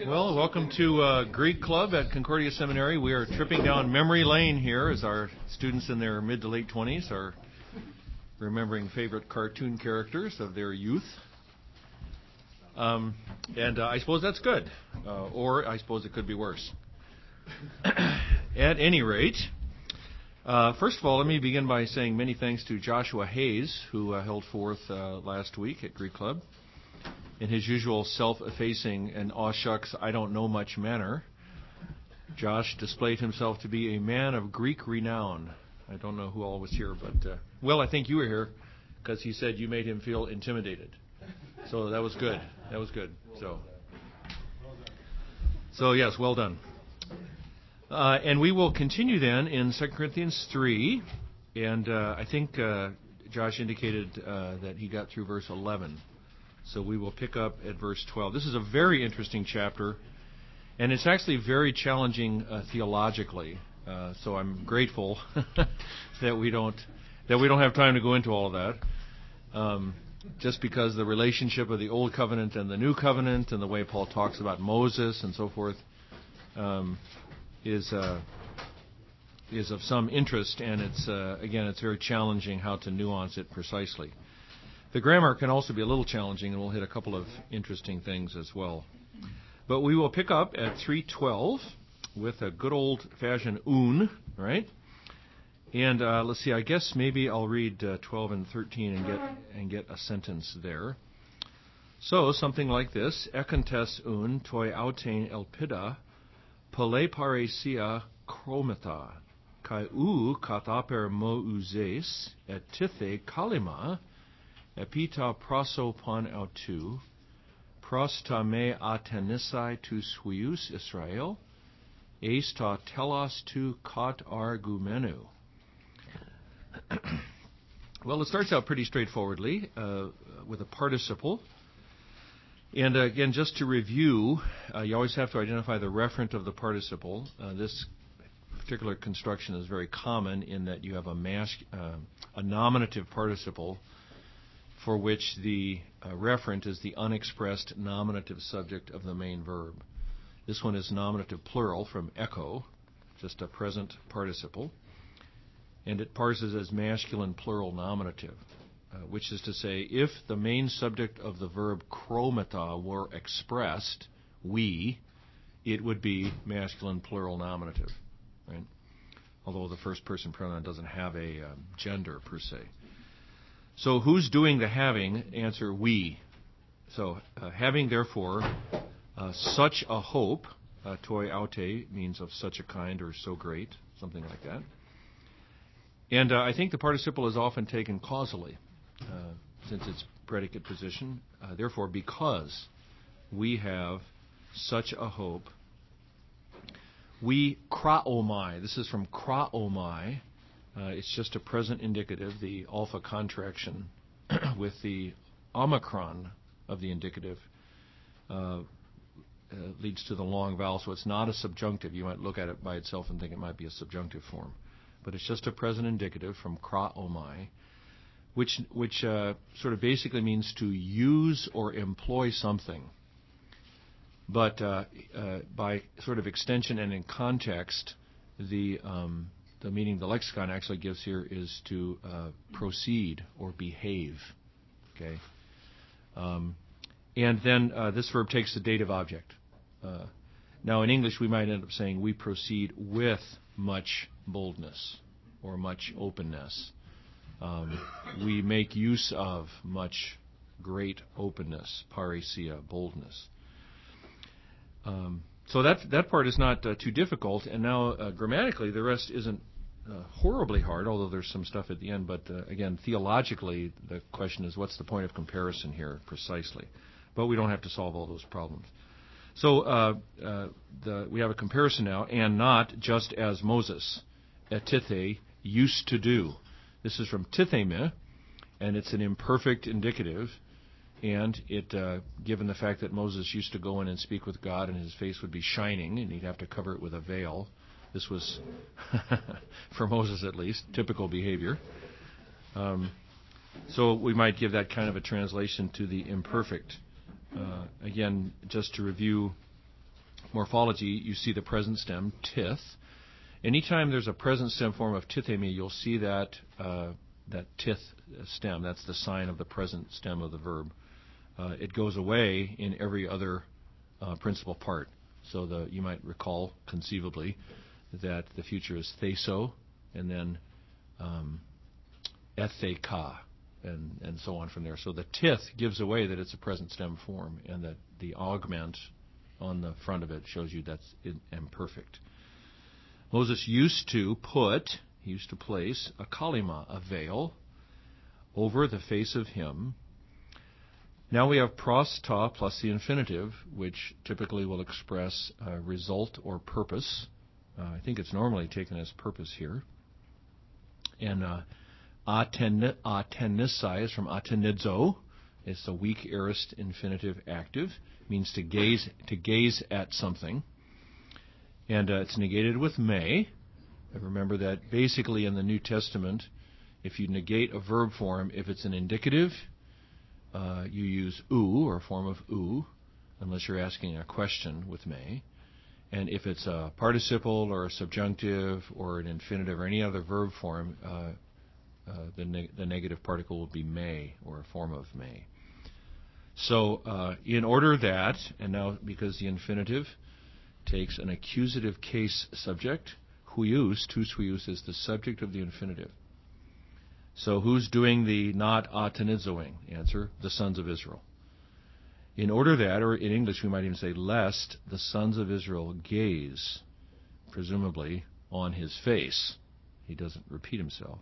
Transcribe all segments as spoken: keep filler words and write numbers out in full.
Well, welcome to uh, Greek Club at Concordia Seminary. We are tripping down memory lane here as our students in their mid to late twenties are remembering favorite cartoon characters of their youth. Um, and uh, I suppose that's good. Uh, or I suppose it could be worse. At any rate, uh, first of all, let me begin by saying many thanks to Joshua Hayes, who uh, held forth uh, last week at Greek Club. In his usual self-effacing and aw shucks, I don't know much manner, Josh displayed himself to be a man of Greek renown. I don't know who all was here, but, uh, well, I think you were here because he said you made him feel intimidated. So that was good. That was good. So, so yes, well done. Uh, and we will continue then in Second Corinthians three, and uh, I think uh, Josh indicated uh, that he got through verse eleven. So we will pick up at verse twelve. This is a very interesting chapter, and it's actually very challenging uh, theologically. Uh, so I'm grateful that we don't that we don't have time to go into all of that. Um, just because the relationship of the Old Covenant and the New Covenant, and the way Paul talks about Moses and so forth, um, is uh, is of some interest, and it's uh, again it's very challenging how to nuance it precisely. The grammar can also be a little challenging, and we'll hit a couple of interesting things as well. But we will pick up at three twelve with a good old-fashioned un, right? And uh, let's see, I guess maybe I'll read uh, twelve and thirteen and get and get a sentence there. So, something like this: Ekantes un toi autein elpida, pole paresia chromata, kai u kathaper mo uzes, et tithe kalima, Epita prosopon autou, prosta me atenisai tu suius Israel, eis ta telos tu kat argumenu. Well, it starts out pretty straightforwardly uh, with a participle. And uh, again, just to review, uh, you always have to identify the referent of the participle. Uh, this particular construction is very common in that you have a, mas- uh, a nominative participle for which the uh, referent is the unexpressed nominative subject of the main verb. This one is nominative plural from echo, just a present participle, and it parses as masculine plural nominative, uh, which is to say, if the main subject of the verb chromata were expressed, we, it would be masculine plural nominative, right? Although the first person pronoun doesn't have a um, gender per se. So who's doing the having? Answer, we. So uh, having, therefore, uh, such a hope, uh, toi aute means of such a kind or so great, something like that. And uh, I think the participle is often taken causally, uh, since it's predicate position. Uh, therefore, because we have such a hope, we kraomai, this is from kraomai, Uh, it's just a present indicative, the alpha contraction with the omicron of the indicative uh, uh, leads to the long vowel, so it's not a subjunctive. You might look at it by itself and think it might be a subjunctive form. But it's just a present indicative from kraomai, which, which uh, sort of basically means to use or employ something. But uh, uh, by sort of extension and in context, the... Um, The meaning the lexicon actually gives here is to uh, proceed or behave. Okay, um, and then uh, this verb takes the dative object. Uh, now, in English, we might end up saying we proceed with much boldness or much openness. Um, we make use of much great openness, paresia, boldness. Um, so that that part is not uh, too difficult. And now, uh, grammatically, the rest isn't Uh, horribly hard, although there's some stuff at the end. But uh, again, theologically, the question is, what's the point of comparison here precisely? But we don't have to solve all those problems. So uh, uh, the, we have a comparison now, and not just as Moses, etithe, used to do. This is from titheme, and it's an imperfect indicative. And it, uh, given the fact that Moses used to go in and speak with God, and his face would be shining, and he'd have to cover it with a veil. This was, for Moses at least, typical behavior. Um, so we might give that kind of a translation to the imperfect. Uh, again, just to review morphology, you see the present stem, tith. Anytime there's a present stem form of tithemi, you'll see that uh, that tith stem. That's the sign of the present stem of the verb. Uh, it goes away in every other uh, principal part. So the you might recall conceivably that the future is theso, and then um, etheka, and, and so on from there. So the tith gives away that it's a present stem form, and that the augment on the front of it shows you that's imperfect. Moses used to put, he used to place a kalima, a veil, over the face of him. Now we have pros ta plus the infinitive, which typically will express a result or purpose. Uh, I think it's normally taken as purpose here. And uh, atenisai is from atenidzo. It's the weak aorist infinitive active. It means to gaze to gaze at something. And uh, it's negated with me. Remember that basically in the New Testament, if you negate a verb form, if it's an indicative, uh, you use u, or a form of u, unless you're asking a question with me. And if it's a participle or a subjunctive or an infinitive or any other verb form, uh, uh, the, neg- the negative particle will be may, or a form of may. So uh, in order that, and now because the infinitive takes an accusative case subject, huius, tus huius, is the subject of the infinitive. So who's doing the not atenizoing? Answer, the sons of Israel. In order that, or in English we might even say, lest the sons of Israel gaze, presumably, on his face. He doesn't repeat himself.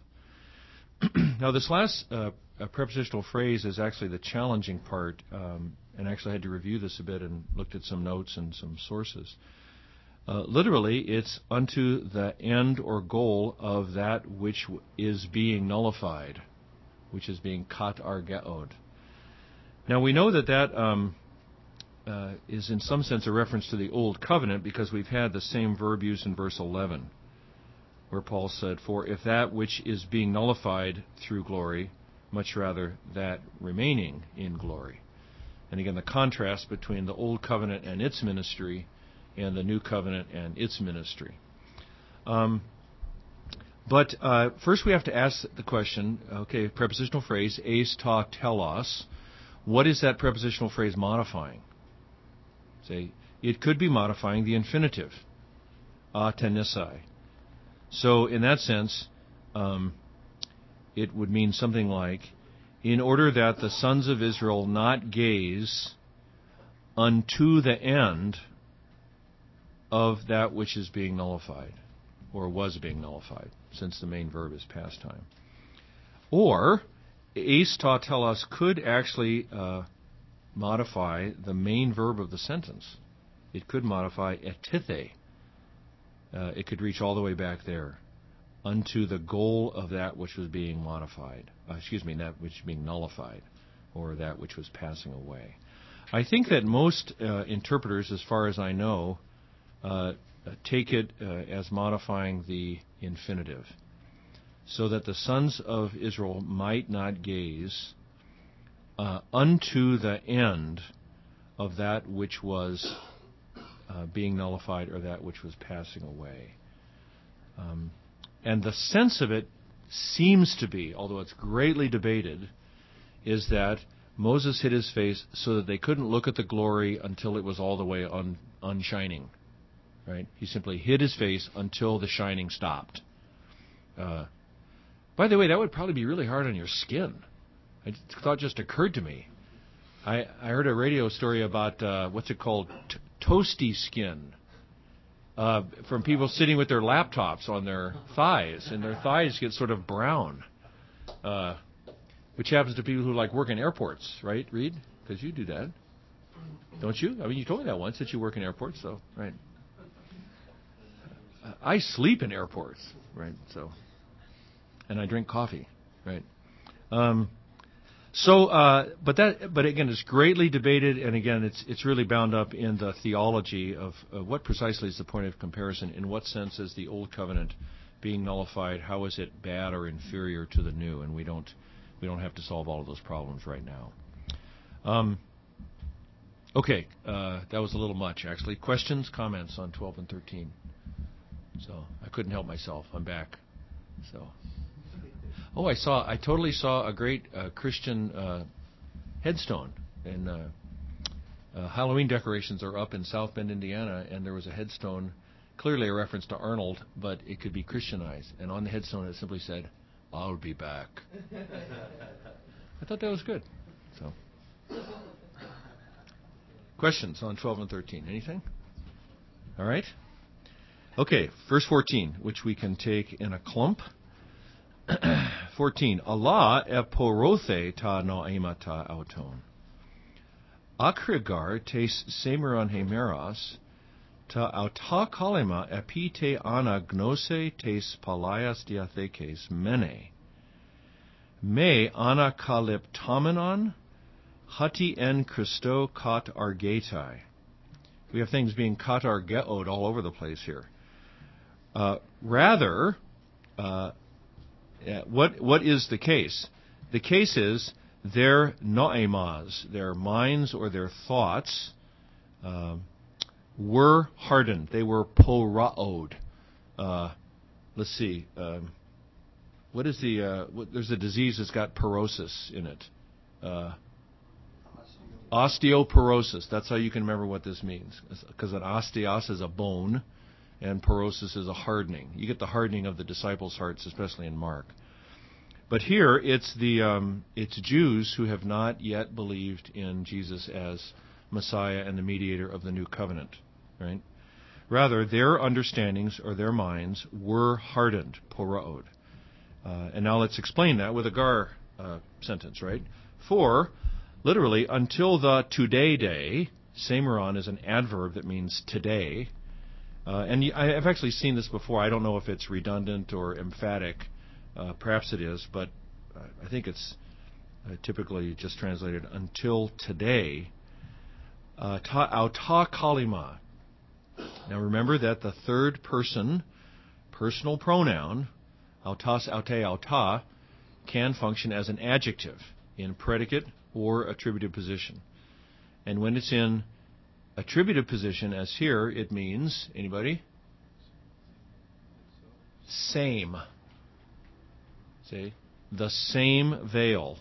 Now this last uh, prepositional phrase is actually the challenging part, um, and actually I had to review this a bit and looked at some notes and some sources. Uh, literally, it's unto the end or goal of that which w- is being nullified, which is being kat argeod. Now we know that that um, uh, is in some sense a reference to the Old Covenant, because we've had the same verb used in verse eleven, where Paul said, "For if that which is being nullified through glory, much rather that remaining in glory." And again, the contrast between the Old Covenant and its ministry and the New Covenant and its ministry. Um, but uh, first we have to ask the question, okay, prepositional phrase, eis ta telos. What is that prepositional phrase modifying? Say, it could be modifying the infinitive, atenisai. So in that sense, um, it would mean something like, in order that the sons of Israel not gaze unto the end of that which is being nullified, or was being nullified, since the main verb is past time. Or, eis ta telos could actually uh, modify the main verb of the sentence. It could modify etithe. Uh, it could reach all the way back there, unto the goal of that which was being modified. Uh, excuse me, that which was being nullified, or that which was passing away. I think that most uh, interpreters, as far as I know, uh, take it uh, as modifying the infinitive, so that the sons of Israel might not gaze uh, unto the end of that which was uh, being nullified, or that which was passing away. Um, and the sense of it seems to be, although it's greatly debated, is that Moses hid his face so that they couldn't look at the glory until it was all the way un, unshining. Right? He simply hid his face until the shining stopped. Uh, by the way, that would probably be really hard on your skin. I thought just occurred to me. I, I heard a radio story about, uh, what's it called, T- toasty skin. Uh, from people sitting with their laptops on their thighs, and their thighs get sort of brown. Uh, which happens to people who like work in airports, right, Reed? Because you do that. Don't you? I mean, you told me that once, that you work in airports, so, right. I sleep in airports, right? So, and I drink coffee, right? Um, so, uh, but that, but again, it's greatly debated, and again, it's it's really bound up in the theology of uh, what precisely is the point of comparison. In what sense is the old covenant being nullified? How is it bad or inferior to the new? And we don't we don't have to solve all of those problems right now. Um, Okay, uh, that was a little much, actually. Questions, comments on twelve and thirteen? So I couldn't help myself. I'm back. So, oh, I saw. I totally saw a great uh, Christian uh, headstone, and uh, uh, Halloween decorations are up in South Bend, Indiana, and there was a headstone, clearly a reference to Arnold, but it could be Christianized. And on the headstone, it simply said, "I'll be back." I thought that was good. So. Questions on twelve and thirteen? Anything? All right. Okay, verse fourteen, which we can take in a clump. fourteen. Allah eporothe ta noemata auton. Akrigar tes semeron hemeras ta auta kalima epite ana gnose tes palaias diathekes mene. Me ana kaliptomenon Hati en Christo kat argetai. We have things being kat argeod all over the place here. Uh, rather, uh, what what is the case? The case is their noemas, their minds or their thoughts, uh, were hardened. They were poraod. Uh, let's see. Um, what is the? Uh, what, there's a disease that's got porosis in it. Uh, Osteoporosis. That's how you can remember what this means. Because an osteos is a bone, and porosis is a hardening. You get the hardening of the disciples' hearts, especially in Mark. But here, it's the um, it's Jews who have not yet believed in Jesus as Messiah and the mediator of the new covenant. Right? Rather, their understandings or their minds were hardened, poraod. Uh, and now let's explain that with a gar uh, sentence, right? For literally, until the today day, semeron is an adverb that means today. Uh, and I've actually seen this before. I don't know if it's redundant or emphatic. Uh, perhaps it is, but I think it's uh, typically just translated until today. Uh, ta, auta kalima. Now remember that the third person personal pronoun, autas, aute, auta, can function as an adjective in predicate or attributive position. And when it's in attributive position, as here, it means, anybody? Same. See? The same veil.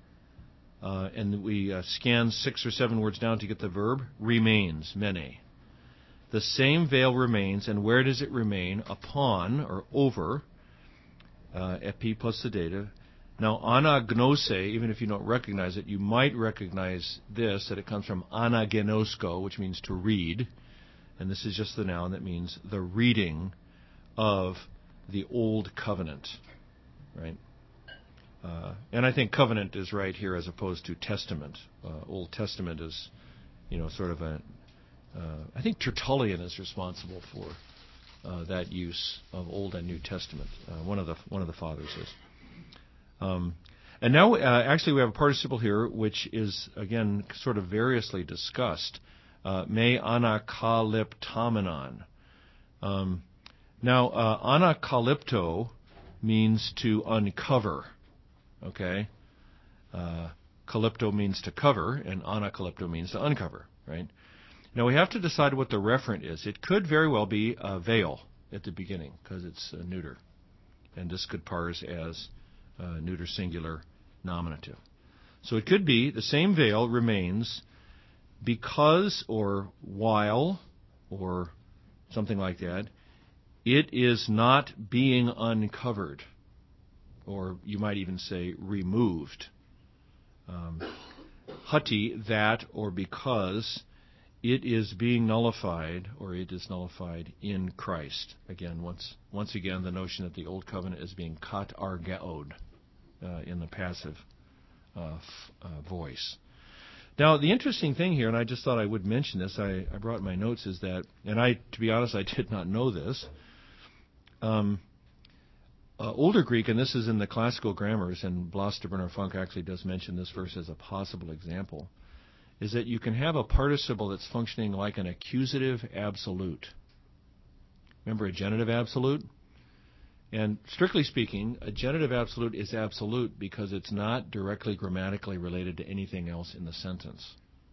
Uh, and we uh, scan six or seven words down to get the verb. Remains, mene. The same veil remains, and where does it remain? Upon, or over, uh, epi plus the dative. Now, anagnose, even if you don't recognize it, you might recognize this, that it comes from anagenosko, which means to read. And this is just the noun that means the reading of the Old Covenant. Right? Uh, and I think covenant is right here as opposed to testament. Uh, Old Testament is, you know, sort of a... Uh, I think Tertullian is responsible for uh, that use of Old and New Testament. Uh, one of the one of the fathers is. Um, and now, uh, actually, we have a participle here which is, again, sort of variously discussed. Uh, me anakaliptomenon. Um, now, uh, anakalipto means to uncover. Okay? Uh, calypto means to cover, and anakalipto means to uncover, right? Now, we have to decide what the referent is. It could very well be a veil at the beginning, because it's a neuter. And this could parse as Uh, neuter singular nominative. So it could be the same veil remains because or while or something like that. It is not being uncovered, or you might even say removed. Um, hati, that or because it is being nullified, or it is nullified in Christ. Again, once once again, the notion that the Old Covenant is being kat argeod. Uh, in the passive uh, f- uh, voice. Now, the interesting thing here, and I just thought I would mention this, I, I brought my notes, is that, and I, to be honest, I did not know this. Um, uh, Older Greek, and this is in the classical grammars, and Blas de Bernard Funk actually does mention this verse as a possible example, is that you can have a participle that's functioning like an accusative absolute. Remember a genitive absolute? And strictly speaking, a genitive absolute is absolute because it's not directly grammatically related to anything else in the sentence.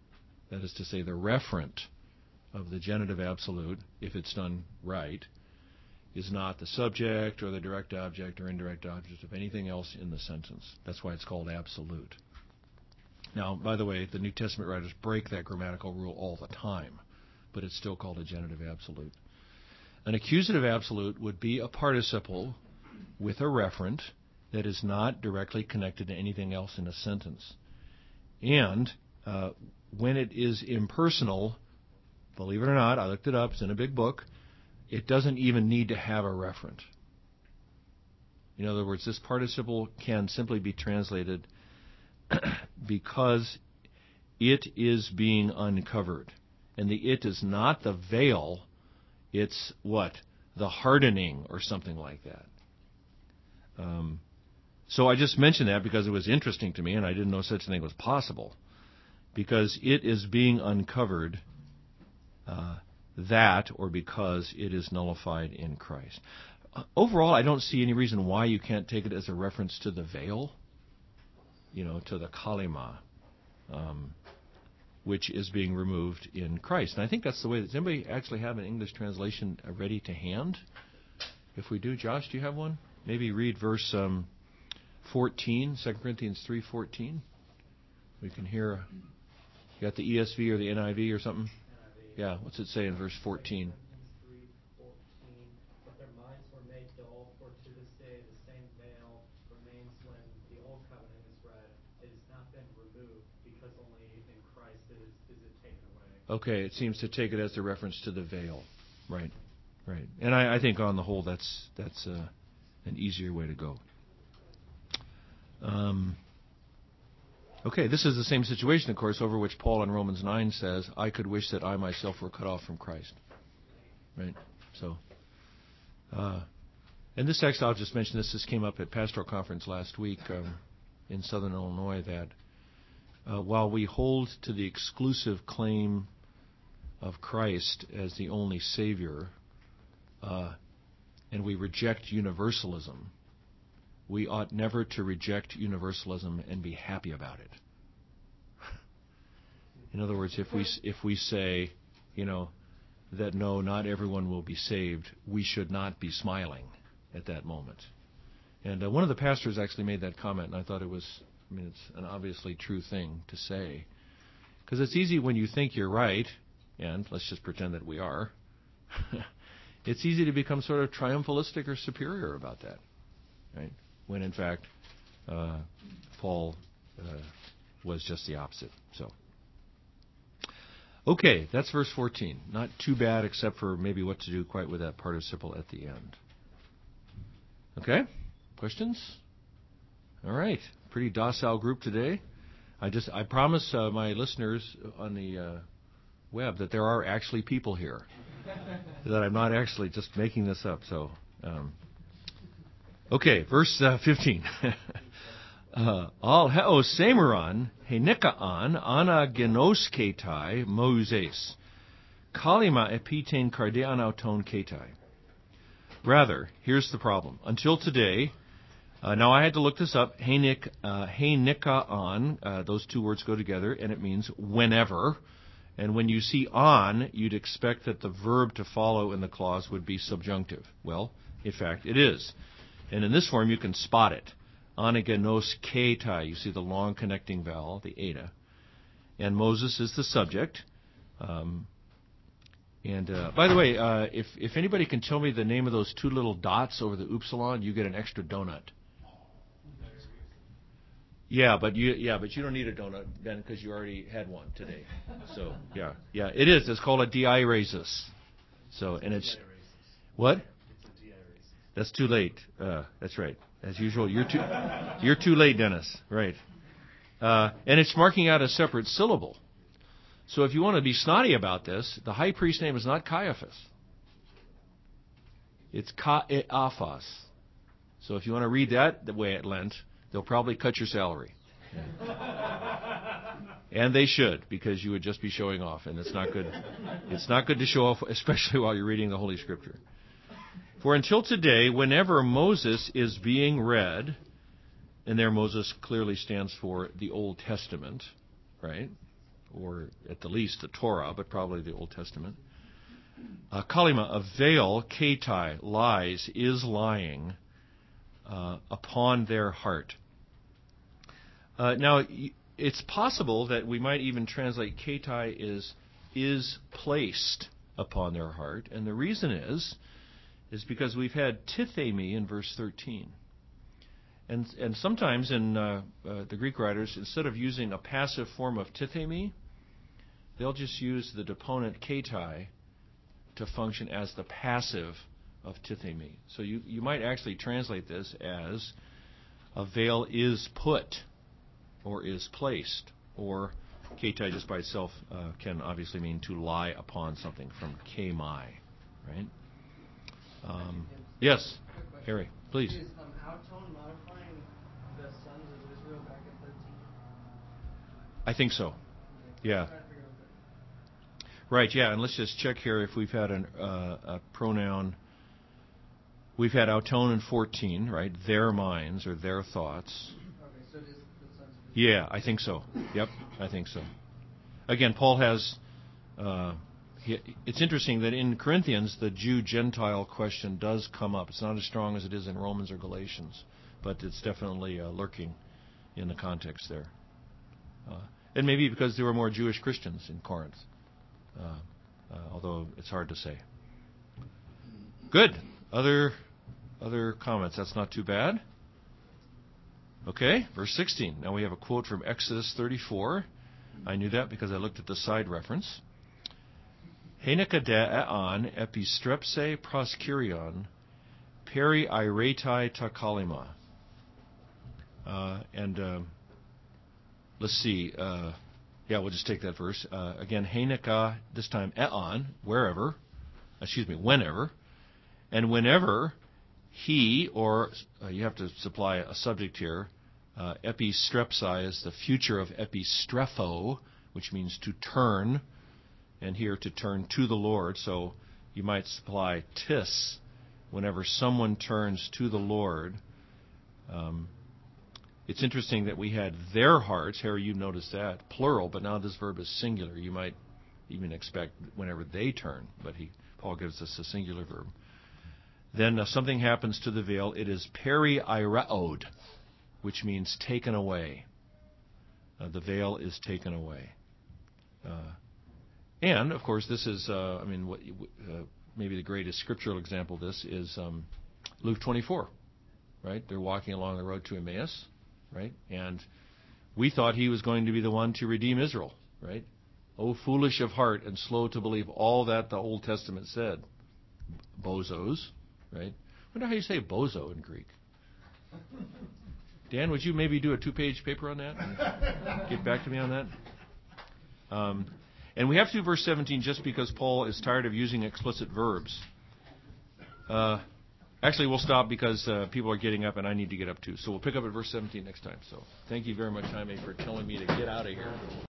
that is to say the referent of the genitive absolute, if it's done right, is not the subject or the direct object or indirect object of anything else in the sentence. That's why it's called absolute. Now, by the way, the New Testament writers break that grammatical rule all the time, but it's still called a genitive absolute. An accusative absolute would be a participle with a referent that is not directly connected to anything else in a sentence. And uh, when it is impersonal, believe it or not, I looked it up, it's in a big book, it doesn't even need to have a referent. In other words, this participle can simply be translated because it is being uncovered. And the it is not the veil, it's what? The hardening or something like that. Um, so I just mentioned that because it was interesting to me and I didn't know such a thing was possible. Because it is being uncovered, uh, that or because it is nullified in Christ. Uh, overall, I don't see any reason why you can't take it as a reference to the veil, you know, to the kalima, um, which is being removed in Christ. And I think that's the way. Does anybody actually have an English translation ready to hand? If we do, Josh, do you have one? Maybe read verse um, fourteen, Second Corinthians three fourteen. We can hear. You got the E S V or the N I V or something? N I V. Yeah, what's it say in verse fourteen? three fourteen. But their minds were made dull, for to this day the same veil remains when the old covenant is read. It has not been removed, because only in Christ is, is it taken away. Okay, it seems to take it as a reference to the veil. Right, right. And I, I think on the whole that's that's uh, an easier way to go. Um, okay, this is the same situation, of course, over which Paul in Romans nine says, I could wish that I myself were cut off from Christ. Right? So, uh, and this text, I'll just mention this, this came up at Pastoral Conference last week um, in Southern Illinois, that uh, while we hold to the exclusive claim of Christ as the only Savior, uh, and we reject universalism, we ought never to reject universalism and be happy about it. In other words, if we if we say, you know, that no, not everyone will be saved, we should not be smiling at that moment. And uh, one of the pastors actually made that comment, and I thought it was, I mean, it's an obviously true thing to say. Because it's easy when you think you're right, and let's just pretend that we are, it's easy to become sort of triumphalistic or superior about that, right? When in fact, uh, Paul uh, was just the opposite. So, okay, that's verse fourteen. Not too bad, except for maybe what to do quite with that participle at the end. Okay, questions? All right, pretty docile group today. I just I promise uh, my listeners on the uh, web that there are actually people here, that I'm not actually just making this up. So. Um, Okay, verse uh, fifteen. uh, Al heo semeron henikaan ana genos ketai Moses kalima epitein kardean auton ketai. Rather, here's the problem. Until today, uh, now I had to look this up. Henik, uh, henikaan, uh, those two words go together, and it means whenever. And when you see on, you'd expect that the verb to follow in the clause would be subjunctive. Well, in fact, it is. And in this form, you can spot it. Anagenos ketai. You see the long connecting vowel, the eta. And Moses is the subject. Um, and uh, by the way, uh, if if anybody can tell me the name of those two little dots over the upsilon, you get an extra donut. Yeah, but you yeah, but you don't need a donut, Ben, because you already had one today. So yeah, yeah, it is. It's called a diairesis. So and it's what? That's too late. Uh, that's right. As usual, you're too you're too late, Dennis. Right. Uh, and it's marking out a separate syllable. So if you want to be snotty about this, the high priest's name is not Caiaphas. It's Caiaphas. So if you want to read that the way it Lent, they'll probably cut your salary. Yeah. And they should, because you would just be showing off, and it's not good. It's not good to show off, especially while you're reading the Holy Scripture. For until today, whenever Moses is being read, and there Moses clearly stands for the Old Testament, right? or at the least the Torah, but probably the Old Testament. Uh, kalima, a veil, ketai, lies, is lying uh, upon their heart. Uh, now, it's possible that we might even translate ketai is is placed upon their heart, and the reason is is because we've had tithemi in verse thirteen. And and sometimes in uh, uh, the Greek writers, instead of using a passive form of tithemi, they'll just use the deponent ketai to function as the passive of tithemi. So you, you might actually translate this as a veil is put or is placed, or ketai just by itself uh, can obviously mean to lie upon something from kemai, right? Um, yes, Harry, please. Is um, our tone modifying the sons of Israel back in thirteen? I think so. Okay. Yeah. I'm trying to figure out that. Right, yeah, and let's just check here if we've had an, uh, a pronoun. We've had auton in fourteen, right? Their minds or their thoughts. Okay, so it is the sons of Israel. Yeah, I think so. Yep, I think so. Again, Paul has... Uh, he, it's interesting that in Corinthians, the Jew-Gentile question does come up. It's not as strong as it is in Romans or Galatians, but it's definitely uh, lurking in the context there. Uh, and maybe because there were more Jewish Christians in Corinth. Uh, uh, although it's hard to say. Good. Other other comments? That's not too bad. Okay, verse sixteen. Now we have a quote from Exodus thirty-four. I knew that because I looked at the side reference. Heneka de'an epistrepse proskurion peri iretai takalima. Uh, and uh, let's see. Uh, yeah, we'll just take that verse. Uh, again, Heneka, this time e'an, wherever, excuse me, whenever. And whenever he, or uh, you have to supply a subject here, uh, epistrepsi is the future of epistrepho, which means to turn, and here to turn to the Lord. So you might supply tis, whenever someone turns to the Lord. Um, it's interesting that we had their hearts. Harry, you noticed that, plural, but now this verb is singular. You might even expect whenever they turn, but he Paul gives us a singular verb. Then uh, something happens to the veil. It is peri-iraod, which means taken away. Uh, the veil is taken away. Uh, and, of course, this is, uh, I mean, what, uh, maybe the greatest scriptural example of this is um, Luke twenty-four, right? They're walking along the road to Emmaus, right? And we thought he was going to be the one to redeem Israel, right? Oh, foolish of heart and slow to believe all that the Old Testament said. Bozos, right? I wonder how you say bozo in Greek. Dan, would you maybe do a two-page paper on that and get back to me on that? Um, and we have to do verse seventeen just because Paul is tired of using explicit verbs. Uh, actually, we'll stop because uh, people are getting up and I need to get up too. So we'll pick up at verse seventeen next time. So thank you very much, Jaime, for telling me to get out of here.